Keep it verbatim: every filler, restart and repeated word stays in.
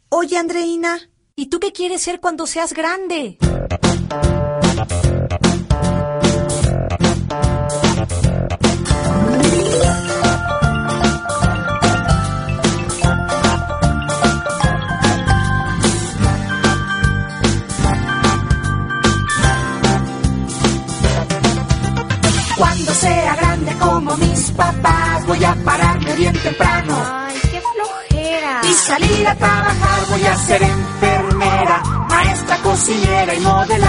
Oye, Andreina, ¿y tú qué quieres ser cuando seas grande? Cuando sea grande como mis papás, voy a pararme bien temprano. Ay, qué flojera. Y salir a trabajar, voy a ser enfermera, maestra, cocinera y modelar.